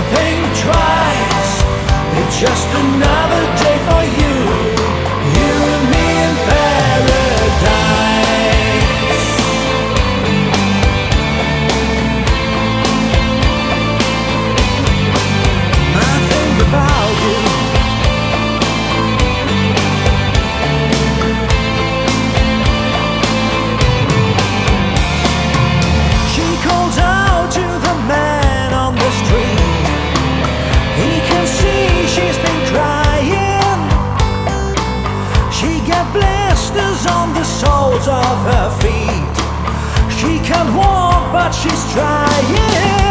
think twice. It's just another day for you, you and me in paradise. I think about you. She calls out to the man on the street. He can see she's been crying. She got blisters on the soles of her feet. She can't walk but she's trying.